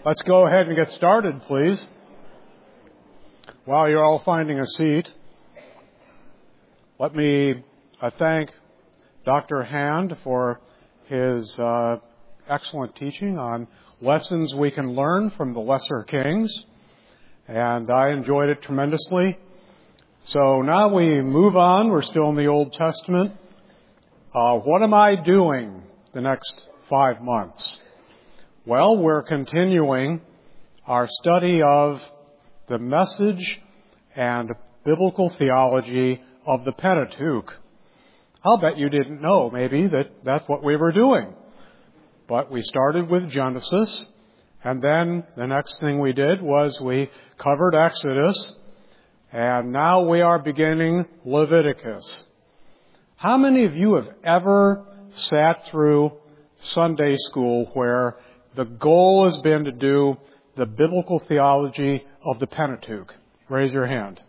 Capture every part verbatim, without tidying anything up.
Let's go ahead and get started, please. While you're all finding a seat, let me uh, thank Doctor Hand for his uh, excellent teaching on lessons we can learn from the Lesser Kings, and I enjoyed it tremendously. So now we move on. We're still in the Old Testament. Uh, what am I doing the next five months? Well, we're continuing our study of the message and biblical theology of the Pentateuch. I'll bet you didn't know, maybe, that that's what we were doing. But we started with Genesis, and then the next thing we did was we covered Exodus, and now we are beginning Leviticus. How many of you have ever sat through Sunday school where the goal has been to do the biblical theology of the Pentateuch? Raise your hand.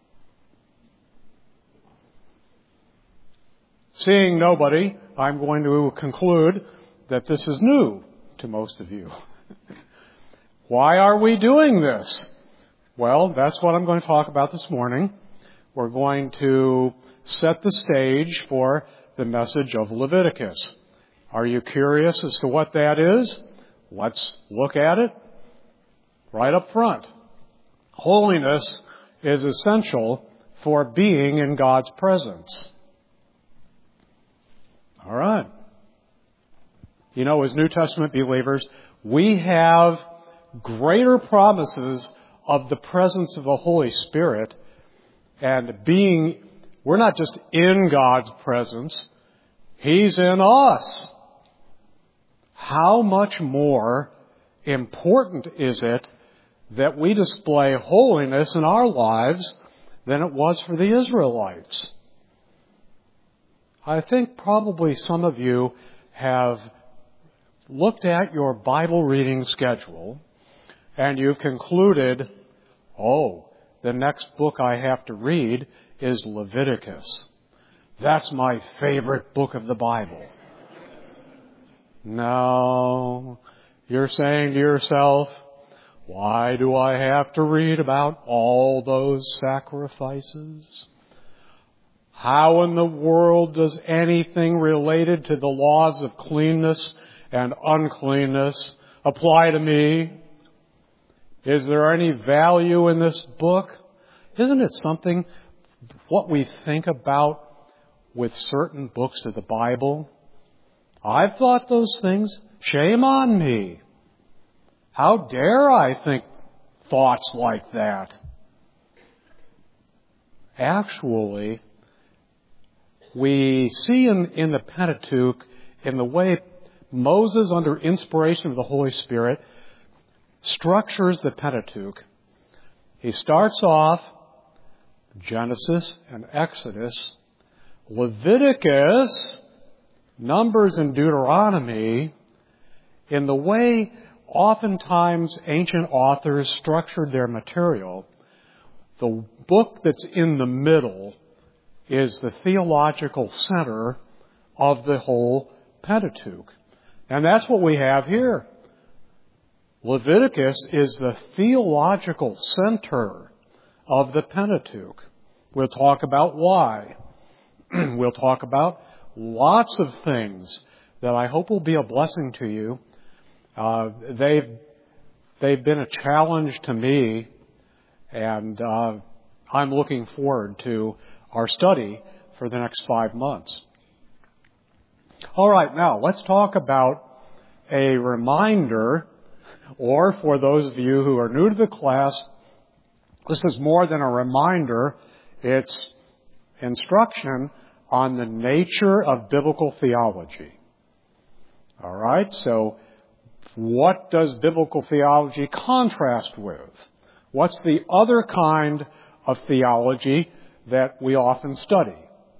Seeing nobody, I'm going to conclude that this is new to most of you. Why are we doing this? Well, that's what I'm going to talk about this morning. We're going to set the stage for the message of Leviticus. Are you curious as to what that is? Let's look at it right up front. Holiness is essential for being in God's presence. All right. You know, as New Testament believers, we have greater promises of the presence of the Holy Spirit and being, we're not just in God's presence, He's in us. How much more important is it that we display holiness in our lives than it was for the Israelites? I think probably some of you have looked at your Bible reading schedule and you've concluded, oh, the next book I have to read is Leviticus. That's my favorite book of the Bible. No, you're saying to yourself, why do I have to read about all those sacrifices? How in the world does anything related to the laws of cleanness and uncleanness apply to me? Is there any value in this book? Isn't it something, what we think about with certain books of the Bible? I've thought those things. Shame on me. How dare I think thoughts like that? Actually, we see in, in the Pentateuch, in the way Moses, under inspiration of the Holy Spirit, structures the Pentateuch. He starts off Genesis and Exodus, Leviticus, Numbers, and Deuteronomy, in the way oftentimes ancient authors structured their material. The book that's in the middle is the theological center of the whole Pentateuch. And that's what we have here. Leviticus is the theological center of the Pentateuch. We'll talk about why. We'll talk about lots of things that I hope will be a blessing to you. Uh, they've, they've been a challenge to me, and uh, I'm looking forward to our study for the next five months. All right, now let's talk about a reminder, or for those of you who are new to the class, this is more than a reminder, it's instruction on the nature of biblical theology. All right, so what does biblical theology contrast with? What's the other kind of theology that we often study?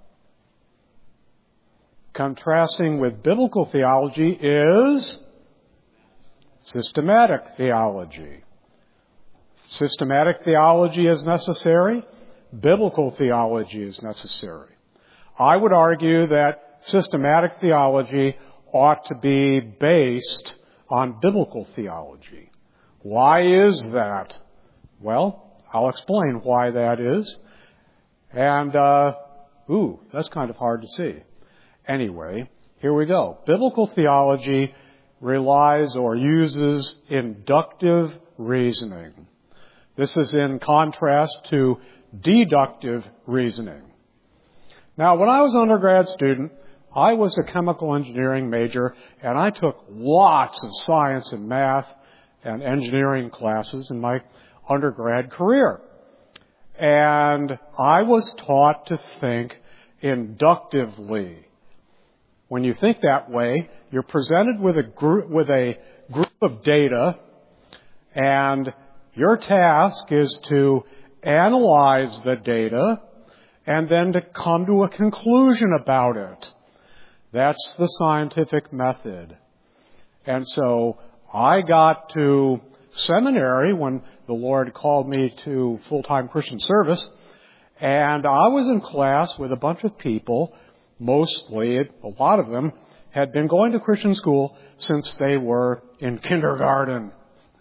Contrasting with biblical theology is systematic theology. Systematic theology is necessary. Biblical theology is necessary. I would argue that systematic theology ought to be based on biblical theology. Why is that? Well, I'll explain why that is. And, uh, ooh, that's kind of hard to see. Anyway, here we go. Biblical theology relies or uses inductive reasoning. This is in contrast to deductive reasoning. Now, when I was an undergrad student, I was a chemical engineering major, and I took lots of science and math and engineering classes in my undergrad career. And I was taught to think inductively. When you think that way, you're presented with a group, with a group of data, and your task is to analyze the data and then to come to a conclusion about it. That's the scientific method. And so I got to seminary when the Lord called me to full-time Christian service, and I was in class with a bunch of people. Mostly, a lot of them, had been going to Christian school since they were in kindergarten.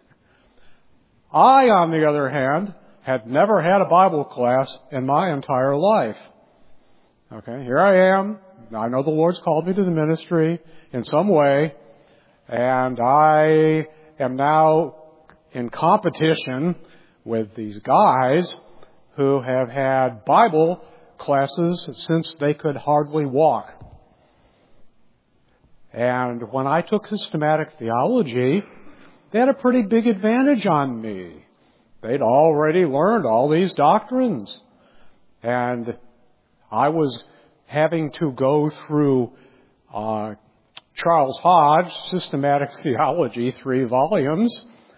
I, on the other hand, had never had a Bible class in my entire life. Okay, here I am. I know the Lord's called me to the ministry in some way, and I am now in competition with these guys who have had Bible classes since they could hardly walk. And when I took systematic theology, they had a pretty big advantage on me. They'd already learned all these doctrines. And I was having to go through uh, Charles Hodge, Systematic Theology, three volumes,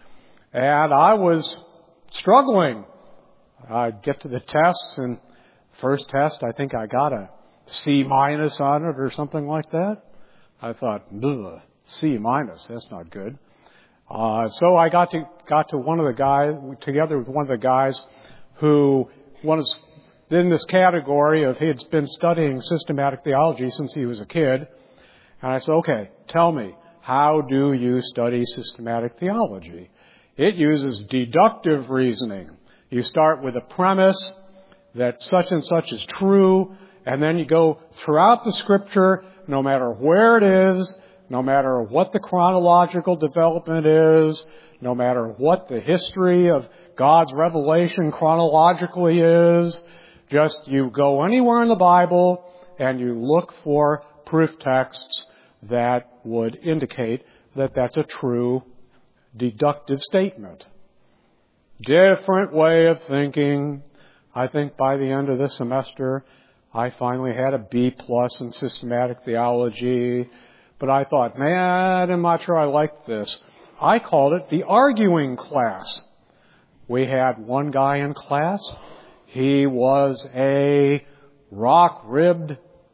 and I was struggling. I'd get to the tests, and first test, I think I got a C minus on it or something like that. I thought, ugh, C minus, that's not good. Uh, so I got to got to one of the guys, together with one of the guys who was in this category of he had been studying systematic theology since he was a kid. And I said, okay, tell me, how do you study systematic theology? It uses deductive reasoning. You start with a premise that such and such is true, and then you go throughout the Scripture, no matter where it is, no matter what the chronological development is, no matter what the history of God's revelation chronologically is, just you go anywhere in the Bible and you look for proof texts that would indicate that that's a true deductive statement. Different way of thinking. I think by the end of this semester, I finally had a B plus in systematic theology. But I thought, man, I'm not sure I like this. I called it the arguing class. We had one guy in class. He was a rock-ribbed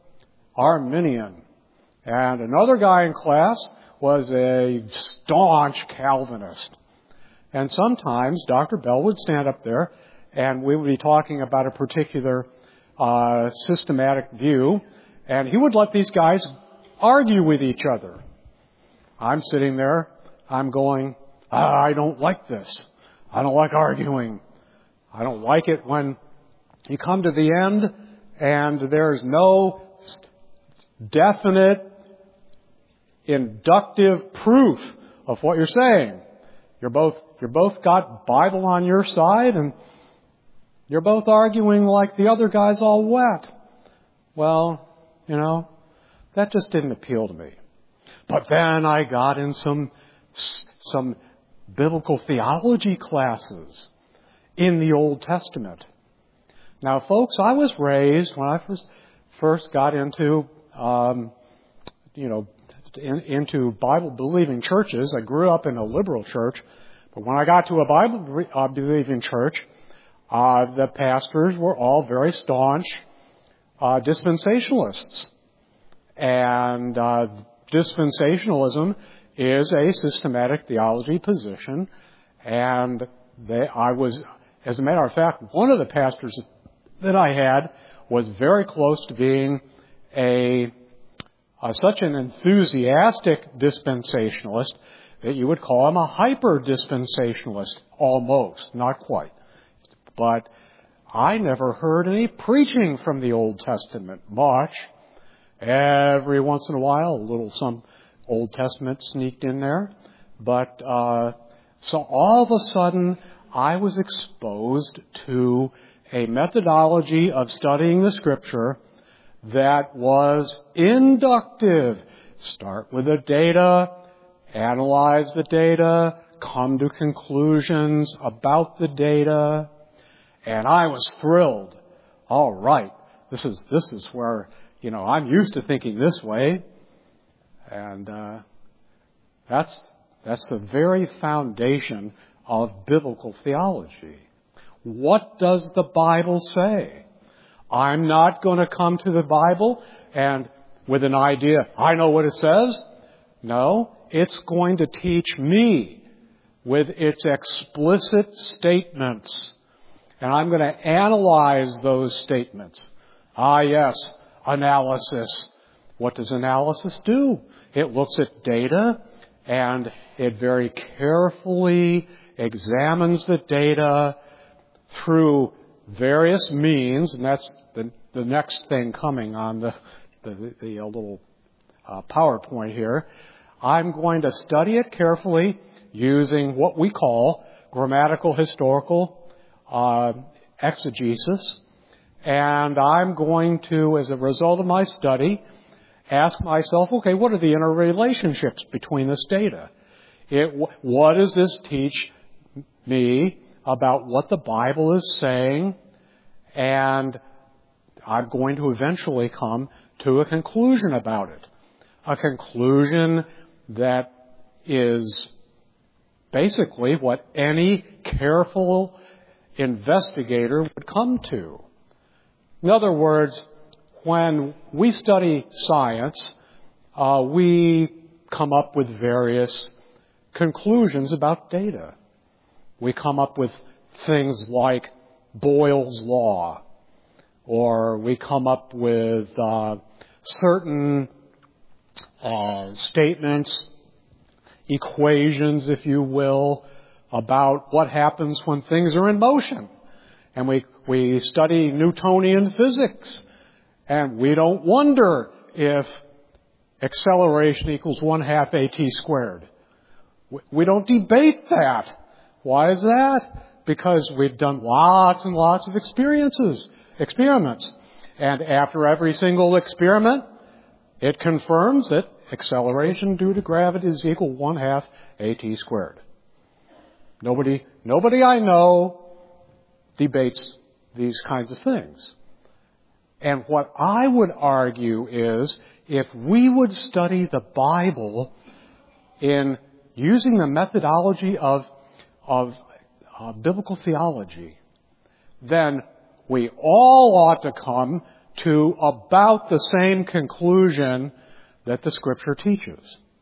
Arminian. And another guy in class was a staunch Calvinist. And sometimes Doctor Bell would stand up there and we would be talking about a particular uh, systematic view, and he would let these guys argue with each other. I'm sitting there, I'm going, ah, I don't like this. I don't like arguing. I don't like it when you come to the end and there's no definite inductive proof of what you're saying. You're both, you're both got Bible on your side and you're both arguing like the other guy's all wet. Well, you know, that just didn't appeal to me. But then I got in some some biblical theology classes in the Old Testament. Now, folks, I was raised when I first first got into um, you know in, into Bible-believing churches. I grew up in a liberal church, but when I got to a Bible-believing church, uh, the pastors were all very staunch uh, dispensationalists. And uh, dispensationalism is a systematic theology position. And they, I was, as a matter of fact, one of the pastors that I had was very close to being a, a such an enthusiastic dispensationalist that you would call him a hyper-dispensationalist, almost, not quite. But I never heard any preaching from the Old Testament, much. Every once in a while, a little some Old Testament sneaked in there. But uh, so all of a sudden, I was exposed to a methodology of studying the Scripture that was inductive. Start with the data, analyze the data, come to conclusions about the data, and I was thrilled. All right, this is this is where, you know, I'm used to thinking this way, and uh, that's that's the very foundation of biblical theology. What does the Bible say? I'm not going to come to the Bible and with an idea, I know what it says. No, it's going to teach me with its explicit statements. And I'm going to analyze those statements. Ah, yes, analysis. What does analysis do? It looks at data and it very carefully examines the data through various means, and that's the, the next thing coming on the, the, the little uh, PowerPoint here. I'm going to study it carefully using what we call grammatical historical uh, exegesis, and I'm going to, as a result of my study, ask myself, okay, what are the interrelationships between this data? It, what does this teach me about what the Bible is saying? And I'm going to eventually come to a conclusion about it. A conclusion that is basically what any careful investigator would come to. In other words, when we study science, uh, we come up with various conclusions about data. We come up with things like Boyle's Law, or we come up with uh, certain uh, statements, equations, if you will, about what happens when things are in motion. And we, we study Newtonian physics, and we don't wonder if acceleration equals one half at squared. We don't debate that. Why is that? Because we've done lots and lots of experiences, experiments. And after every single experiment, it confirms that acceleration due to gravity is equal one half at squared. Nobody, nobody I know debates these kinds of things. And what I would argue is, if we would study the Bible in using the methodology of, of uh, biblical theology, then we all ought to come to about the same conclusion that the Scripture teaches.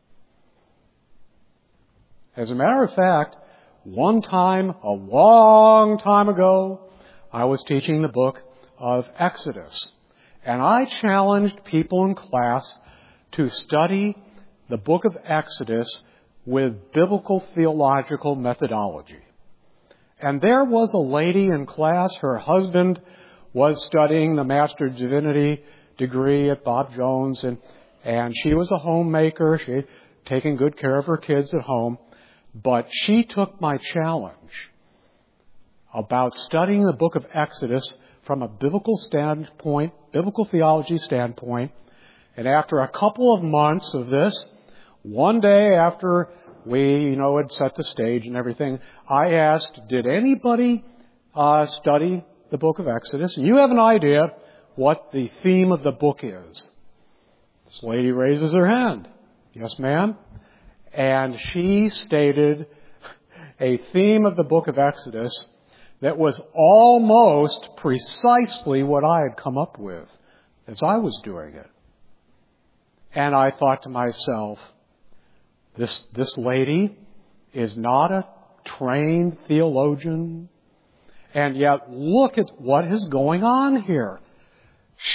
As a matter of fact, one time, a long time ago, I was teaching the book of Exodus. And I challenged people in class to study the book of Exodus with biblical theological methodology. And there was a lady in class, her husband was studying the Master of Divinity degree at Bob Jones, and, and she was a homemaker. She had taken good care of her kids at home. But she took my challenge about studying the book of Exodus from a biblical standpoint, biblical theology standpoint. And after a couple of months of this, one day after we, you know, had set the stage and everything, I asked, did anybody uh, study the book of Exodus? And you have an idea what the theme of the book is. This lady raises her hand. Yes, ma'am. And she stated a theme of the book of Exodus that was almost precisely what I had come up with as I was doing it. And I thought to myself, this, this lady is not a trained theologian, and yet look at what is going on here.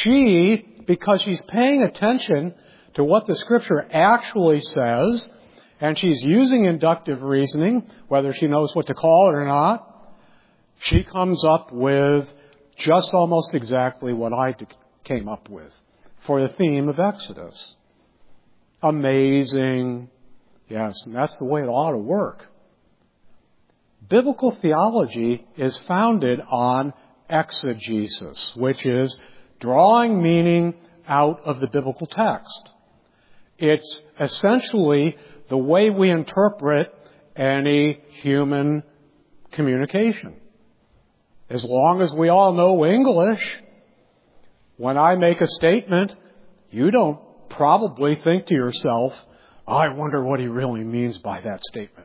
She, because she's paying attention to what the Scripture actually says, and she's using inductive reasoning, whether she knows what to call it or not, she comes up with just almost exactly what I came up with for the theme of Exodus. Amazing. Yes, and that's the way it ought to work. Biblical theology is founded on exegesis, which is drawing meaning out of the biblical text. It's essentially the way we interpret any human communication. As long as we all know English, when I make a statement, you don't probably think to yourself, I wonder what he really means by that statement.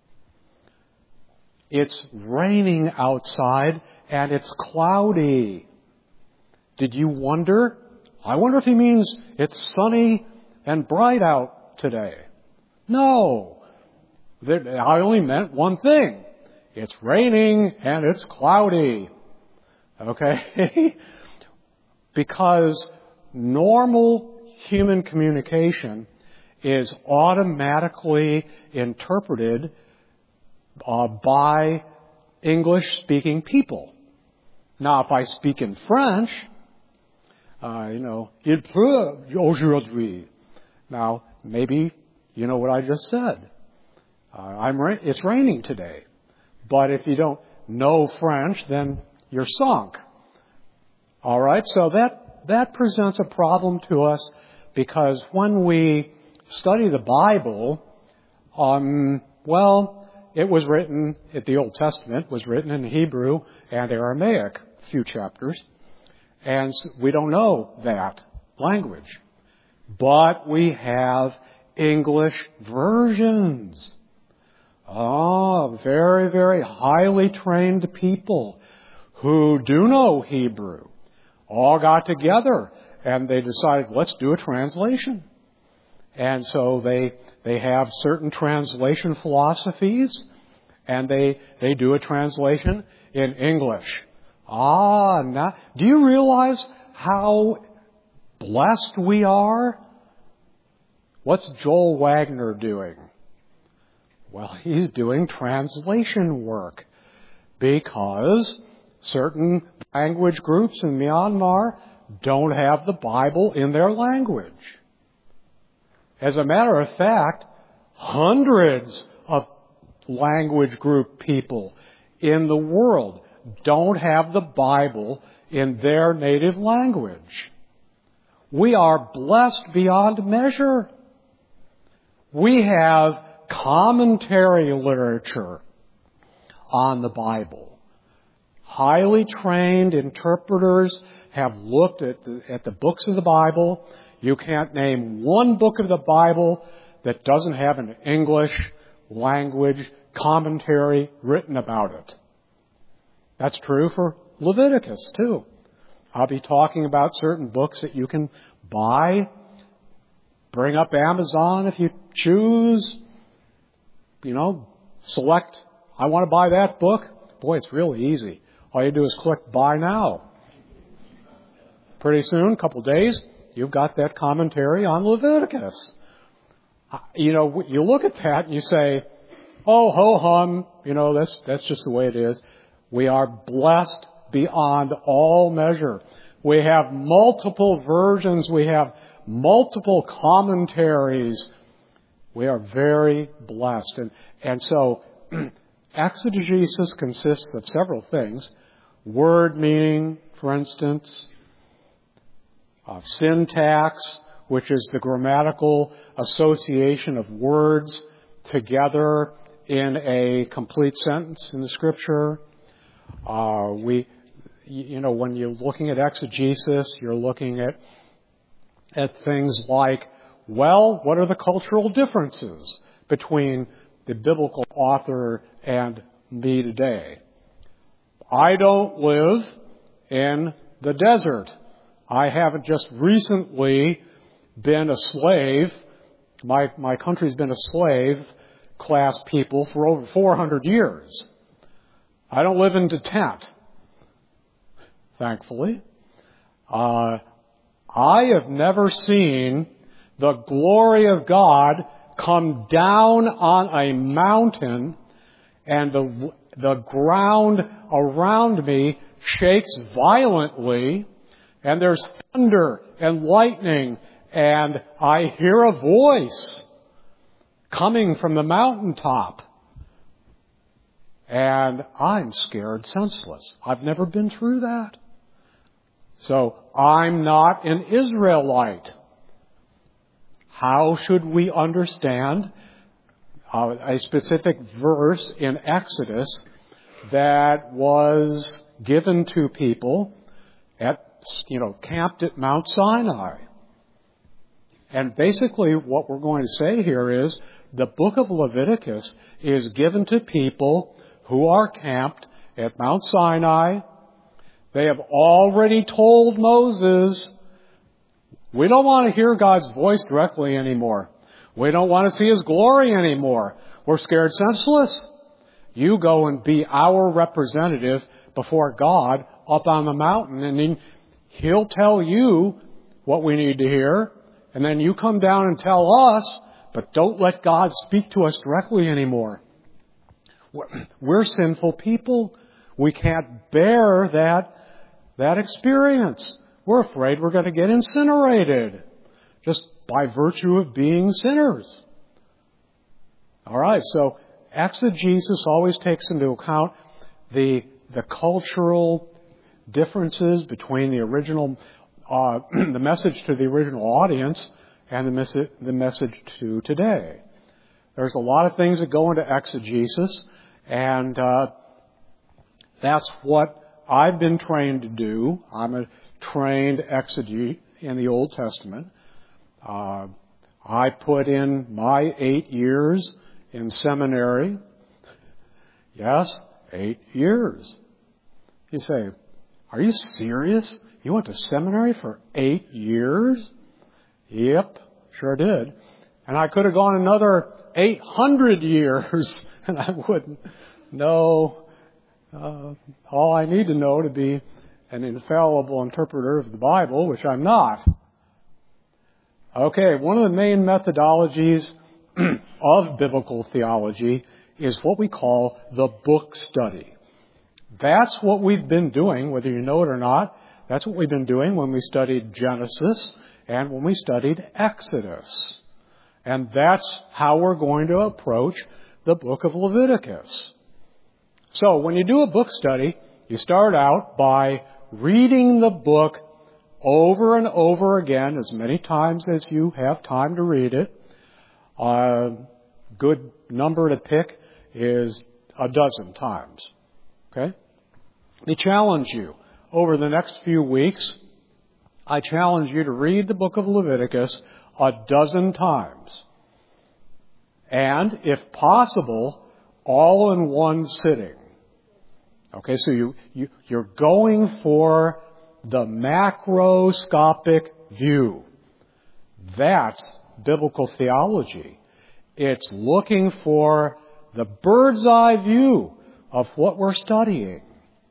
It's raining outside and it's cloudy. Did you wonder? I wonder if he means it's sunny and bright out today. No. I only meant one thing. It's raining and it's cloudy. Okay? Because normal human communication is automatically interpreted uh, by English-speaking people. Now, if I speak in French, uh, you know, il pleut aujourd'hui. Now, maybe you know what I just said. Uh, I'm ra- it's raining today. But if you don't know French, then you're sunk. All right, so that, that presents a problem to us because when we study the Bible, um, well, it was written, the Old Testament was written in Hebrew and Aramaic, a few chapters, and we don't know that language. But we have English versions. Oh, very, very highly trained people who do know Hebrew all got together and they decided, let's do a translation. And so they they have certain translation philosophies and they they do a translation in English. Ah, now, do you realize how blessed we are? What's Joel Wagner doing? Well, he's doing translation work because certain language groups in Myanmar don't have the Bible in their language. As a matter of fact, hundreds of language group people in the world don't have the Bible in their native language. We are blessed beyond measure. We have commentary literature on the Bible. Highly trained interpreters have looked at the, at the books of the Bible. You can't name one book of the Bible that doesn't have an English language commentary written about it. That's true for Leviticus, too. I'll be talking about certain books that you can buy. Bring up Amazon if you choose. You know, select, I want to buy that book. Boy, it's really easy. All you do is click Buy Now. Pretty soon, a couple days, you've got that commentary on Leviticus. You know, you look at that and you say, oh, ho hum, you know, that's, that's just the way it is. We are blessed beyond all measure. We have multiple versions. We have multiple commentaries. We are very blessed. And, and so, exegesis consists of several things. Word meaning, for instance. Uh, syntax, which is the grammatical association of words together in a complete sentence in the Scripture. Uh, we, you know, when you're looking at exegesis, you're looking at at things like, well, what are the cultural differences between the biblical author and me today? I don't live in the desert. I haven't just recently been a slave. My, my country's been a slave class people for over four hundred years. I don't live in a tent, thankfully. Uh, I have never seen the glory of God come down on a mountain, and the, the ground around me shakes violently, and there's thunder and lightning, and I hear a voice coming from the mountaintop. And I'm scared senseless. I've never been through that. So I'm not an Israelite. How should we understand uh, a specific verse in Exodus that was given to people at, you know, camped at Mount Sinai? And basically what we're going to say here is the book of Leviticus is given to people who are camped at Mount Sinai. They have already told Moses, we don't want to hear God's voice directly anymore. We don't want to see His glory anymore. We're scared senseless. You go and be our representative before God up on the mountain, and then He'll tell you what we need to hear, and then you come down and tell us, but don't let God speak to us directly anymore. We're sinful people. We can't bear that, that experience. We're afraid we're going to get incinerated just by virtue of being sinners. All right, so exegesis always takes into account the, the cultural differences between the original, uh, the message to the original audience and the, mes- the message to today. There's a lot of things that go into exegesis, and uh, that's what I've been trained to do. I'm a trained exegete in the Old Testament. Uh, I put in my eight years in seminary. Yes, eight years. You say, are you serious? You went to seminary for eight years? Yep, sure did. And I could have gone another eight hundred years, and I wouldn't know uh, all I need to know to be an infallible interpreter of the Bible, which I'm not. Okay, one of the main methodologies of biblical theology is what we call the book study. That's what we've been doing, whether you know it or not. That's what we've been doing when we studied Genesis and when we studied Exodus. And that's how we're going to approach the book of Leviticus. So when you do a book study, you start out by reading the book over and over again, as many times as you have time to read it. A good number to pick is a dozen times. Okay? Let me challenge you. Over the next few weeks, I challenge you to read the book of Leviticus a dozen times. And, if possible, all in one sitting. Okay, so you, you, you're going for the macroscopic view. That's biblical theology. It's looking for the bird's eye view of what we're studying.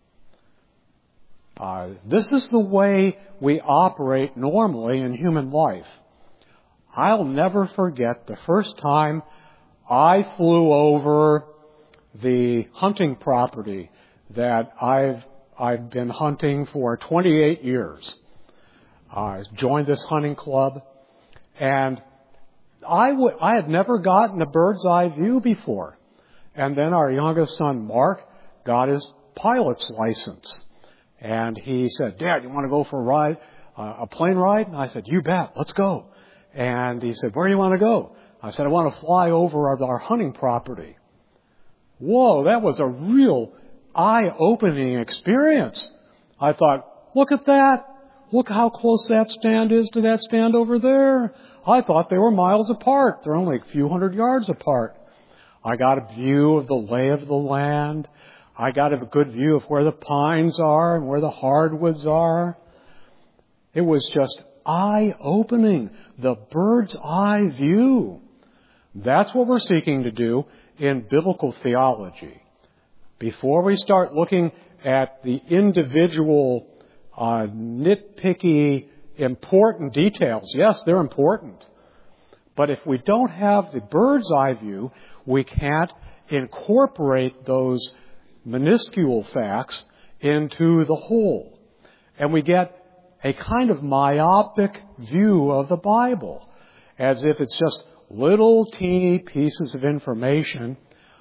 Uh, this is the way we operate normally in human life. I'll never forget the first time I flew over the hunting property that I've I've been hunting for twenty-eight years. I joined this hunting club, and I, w- I had never gotten a bird's eye view before. And then our youngest son, Mark, got his pilot's license. And he said, Dad, you want to go for a ride, uh, a plane ride? And I said, you bet, let's go. And he said, where do you want to go? I said, I want to fly over our hunting property. Whoa, that was a real eye-opening experience. I thought, look at that. Look how close that stand is to that stand over there. I thought they were miles apart. They're only a few hundred yards apart. I got a view of the lay of the land. I got a good view of where the pines are and where the hardwoods are. It was just eye-opening, the bird's eye view. That's what we're seeking to do in biblical theology. Before we start looking at the individual uh, nitpicky, important details, yes, they're important. But if we don't have the bird's eye view, we can't incorporate those minuscule facts into the whole. And we get a kind of myopic view of the Bible, as if it's just little teeny pieces of information,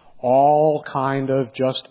all kind of just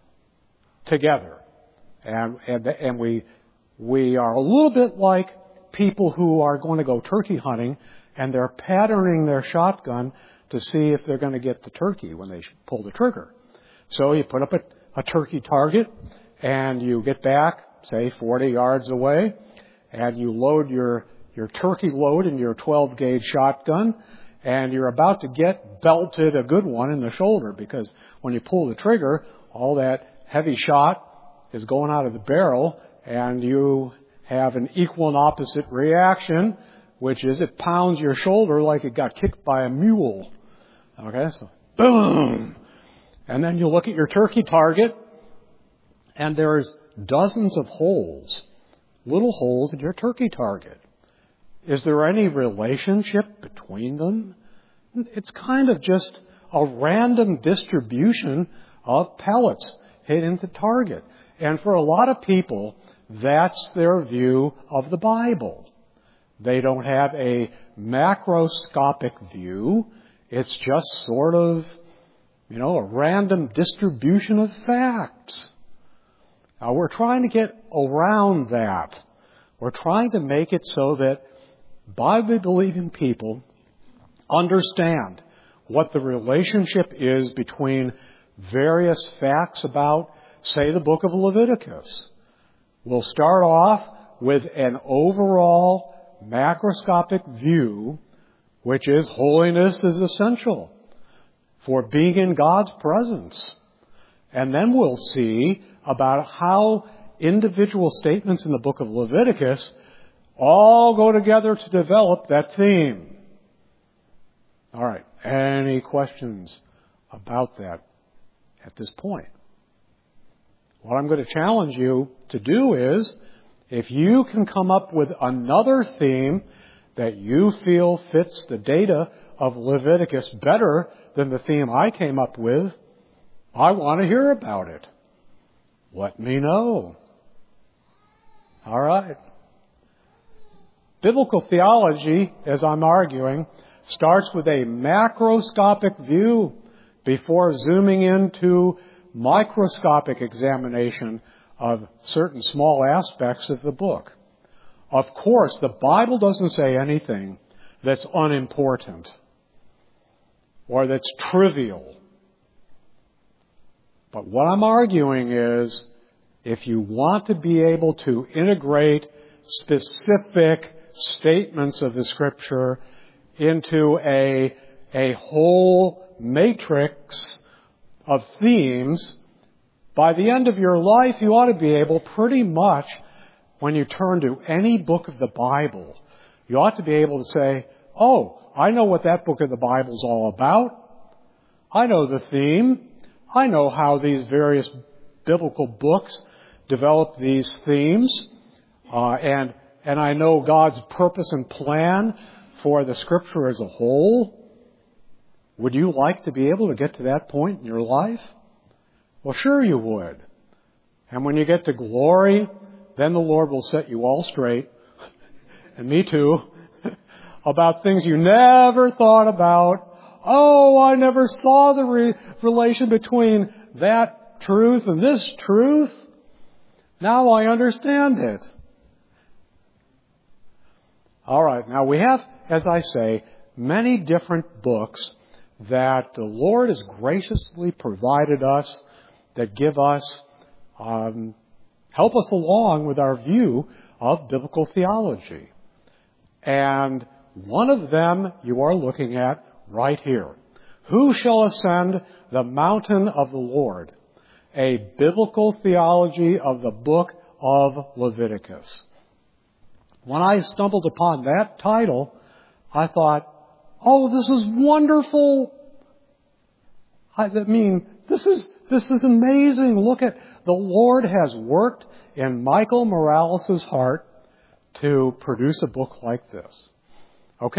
together. And, and, and we, we are a little bit like people who are going to go turkey hunting, and they're patterning their shotgun to see if they're going to get the turkey when they pull the trigger. So you put up a, a turkey target, and you get back, say, forty yards away, and you load your, your turkey load in your twelve gauge shotgun, and you're about to get belted a good one in the shoulder, because when you pull the trigger, all that heavy shot is going out of the barrel, and you have an equal and opposite reaction, which is it pounds your shoulder like it got kicked by a mule. Okay, so boom! And then you look at your turkey target, and there's dozens of holes, little holes in your turkey target. Is there any relationship between them? It's kind of just a random distribution of pellets hitting the target. And for a lot of people, that's their view of the Bible. They don't have a macroscopic view. It's just sort of, you know, a random distribution of facts. Now, we're trying to get around that. We're trying to make it so that Bible-believing people understand what the relationship is between various facts about, say, the book of Leviticus. We'll start off with an overall macroscopic view, which is holiness is essential for being in God's presence. And then we'll see about how individual statements in the book of Leviticus all go together to develop that theme. All right. Any questions about that at this point? What I'm going to challenge you to do is, if you can come up with another theme that you feel fits the data of Leviticus better than the theme I came up with, I want to hear about it. Let me know. All right. Biblical theology, as I'm arguing, starts with a macroscopic view before zooming into microscopic examination of certain small aspects of the book. Of course, the Bible doesn't say anything that's unimportant or that's trivial. But what I'm arguing is, if you want to be able to integrate specific statements of the Scripture into a, a whole matrix of themes, by the end of your life, you ought to be able pretty much, when you turn to any book of the Bible, you ought to be able to say, oh, I know what that book of the Bible is all about. I know the theme. I know how these various biblical books develop these themes. Uh, and, and I know God's purpose and plan for the Scripture as a whole. Would you like to be able to get to that point in your life? Well, sure you would. And when you get to glory, then the Lord will set you all straight, and me too, about things you never thought about. Oh, I never saw the re- relation between that truth and this truth. Now I understand it. All right, now we have, as I say, many different books that the Lord has graciously provided us that give us, um, help us along with our view of biblical theology. And one of them you are looking at right here. Who shall ascend the mountain of the Lord? A biblical theology of the book of Leviticus. When I stumbled upon that title, I thought, oh, this is wonderful. I mean, this is This is amazing. Look at, the Lord has worked in Michael Morales' heart to produce a book like this. Okay,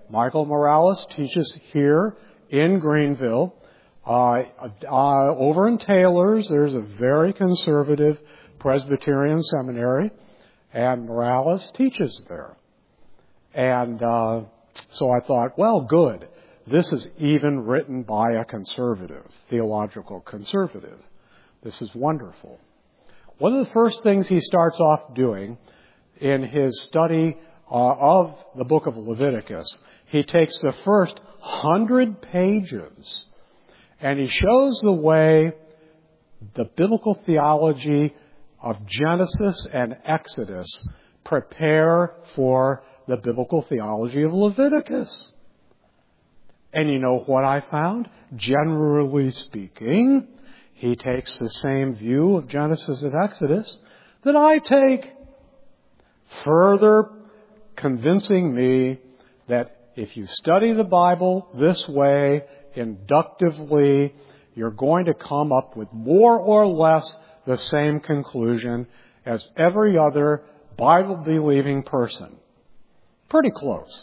Michael Morales teaches here in Greenville. Uh, uh, over in Taylor's, there's a very conservative Presbyterian seminary, and Morales teaches there. And uh, so I thought, well, good. This is even written by a conservative, theological conservative. This is wonderful. One of the first things he starts off doing in his study uh, of the book of Leviticus, he takes the first hundred pages and he shows the way the biblical theology of Genesis and Exodus prepare for the biblical theology of Leviticus. And you know what I found? Generally speaking, he takes the same view of Genesis and Exodus that I take, further convincing me that if you study the Bible this way, inductively, you're going to come up with more or less the same conclusion as every other Bible-believing person. Pretty close.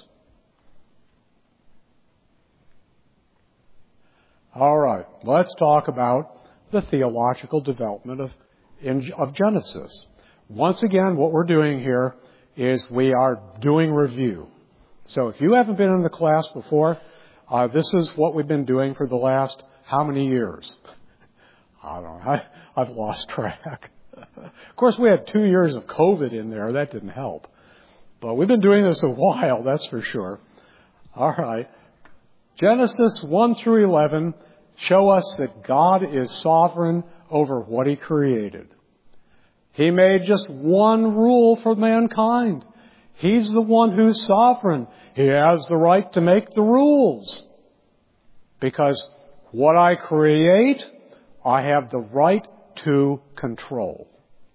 All right, let's talk about the theological development of, in, of Genesis. Once again, what we're doing here is we are doing review. So if you haven't been in the class before, uh, this is what we've been doing for the last how many years? I don't know. I, I've lost track. Of course, we had two years of COVID in there. That didn't help. But we've been doing this a while, that's for sure. All right. Genesis one through eleven show us that God is sovereign over what He created. He made just one rule for mankind. He's the one who's sovereign. He has the right to make the rules. Because what I create, I have the right to control.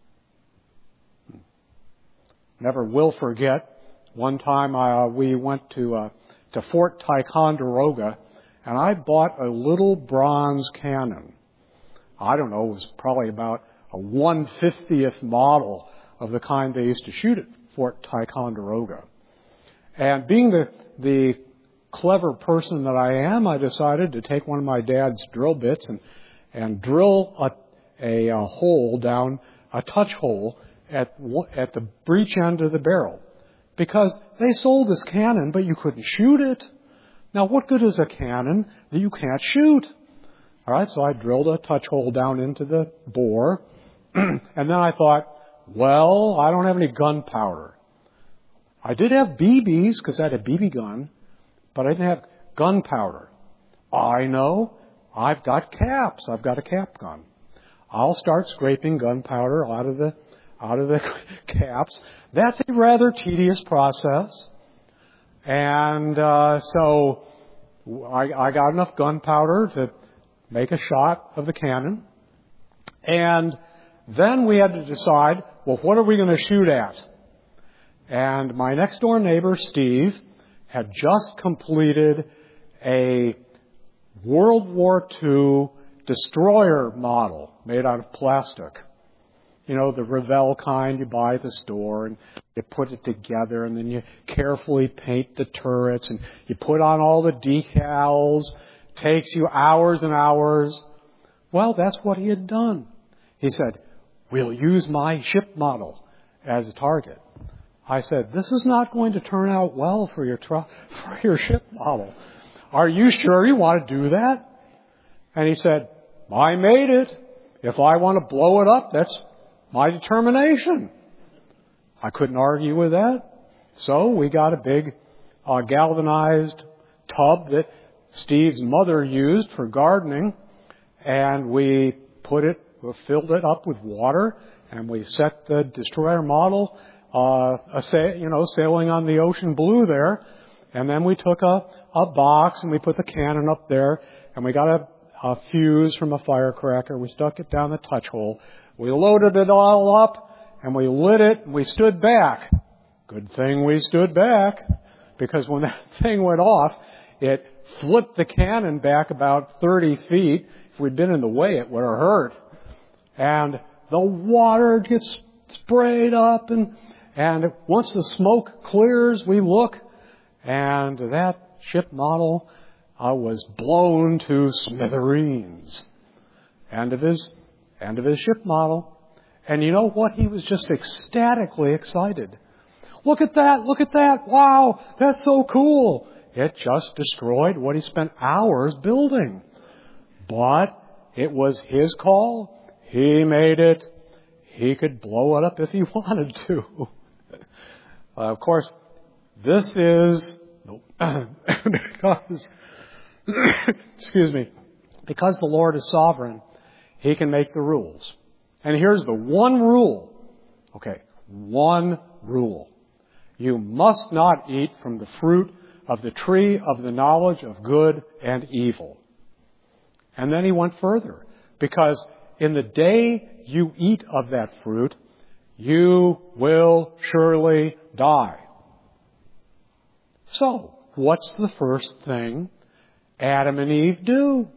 Never will forget, one time uh, we went to uh, to Fort Ticonderoga, and I bought a little bronze cannon. I don't know, it was probably about a one fiftieth model of the kind they used to shoot at Fort Ticonderoga. And being the, the clever person that I am, I decided to take one of my dad's drill bits and, and drill a, a, a hole down, a touch hole at, at the breech end of the barrel. Because they sold this cannon, but you couldn't shoot it. Now, what good is a cannon that you can't shoot? All right, so I drilled a touch hole down into the bore. And then I thought, well, I don't have any gunpowder. I did have B Bs because I had a B B gun, but I didn't have gunpowder. I know I've got caps. I've got a cap gun. I'll start scraping gunpowder out of the out of the caps. That's a rather tedious process. And uh, so I, I got enough gunpowder to make a shot of the cannon. And then we had to decide, well, what are we going to shoot at? And my next door neighbor, Steve, had just completed a World War Two destroyer model made out of plastic. You know, the Revell kind you buy at the store, and you put it together, and then you carefully paint the turrets, and you put on all the decals. Takes you hours and hours. Well, that's what he had done. He said, we'll use my ship model as a target. I said, this is not going to turn out well for your tr- for your ship model. Are you sure you want to do that? And he said, I made it. If I want to blow it up, that's my determination. I couldn't argue with that. So we got a big uh, galvanized tub that Steve's mother used for gardening, and we put it, we filled it up with water, and we set the destroyer model, uh, a sa- you know, sailing on the ocean blue there, and then we took a, a box and we put the cannon up there, and we got a, a fuse from a firecracker. We stuck it down the touch hole. We loaded it all up, and we lit it, and we stood back. Good thing we stood back, because when that thing went off, it flipped the cannon back about thirty feet. If we'd been in the way, it would have hurt. And the water gets sprayed up, and, and once the smoke clears, we look, And that ship model uh, was blown to smithereens. End of his, end of his ship model. And you know what? He was just ecstatically excited. Look at that! Look at that! Wow! That's so cool! It just destroyed what he spent hours building. But it was his call. He made it. He could blow it up if he wanted to. uh, of course, this is because, excuse me, because the Lord is sovereign, He can make the rules. And here's the one rule. Okay, one rule. You must not eat from the fruit of the tree of the knowledge of good and evil. And then He went further, because in the day you eat of that fruit, you will surely die. So, what's the first thing Adam and Eve do?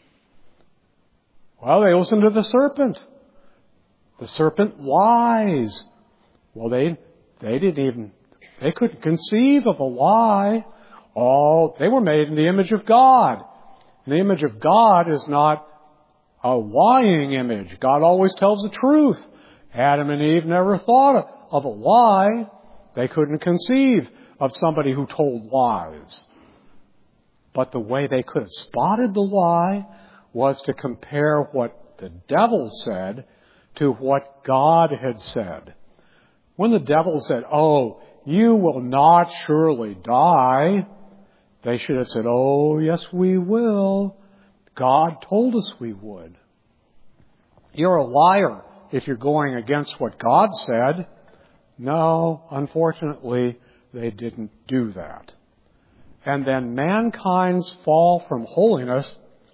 Well, they listen to the serpent. The serpent lies. Well, they they didn't even, they couldn't conceive of a lie. All, they were made in the image of God. And the image of God is not a lying image. God always tells the truth. Adam and Eve never thought of a lie. They couldn't conceive of somebody who told lies. But the way they could have spotted the lie was to compare what the devil said to what God had said. When the devil said, "Oh, you will not surely die," they should have said, "Oh, yes, we will. God told us we would." You're a liar if you're going against what God said. No, unfortunately, they didn't do that. And then mankind's fall from holiness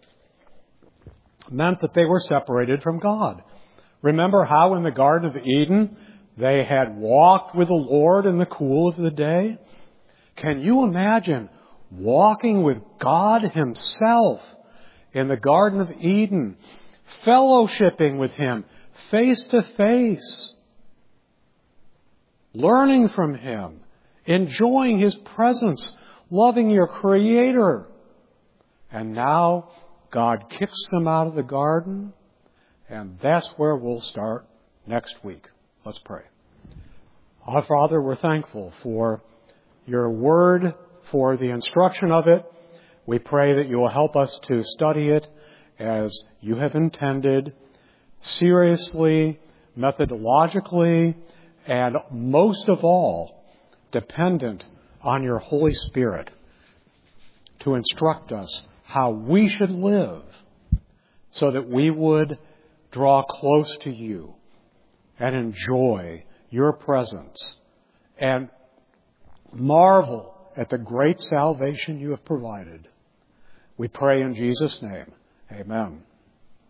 meant that they were separated from God. Remember how in the Garden of Eden they had walked with the Lord in the cool of the day? Can you imagine walking with God Himself in the Garden of Eden, fellowshipping with Him face to face, learning from Him, enjoying His presence, loving your Creator? And now God kicks them out of the garden, and that's where we'll start next week. Let's pray. Our Father, we're thankful for your word, for the instruction of it. We pray that you will help us to study it as you have intended, seriously, methodologically, and most of all, dependent on your Holy Spirit to instruct us how we should live so that we would draw close to you and enjoy your presence and marvel at the great salvation you have provided. We pray in Jesus' name. Amen.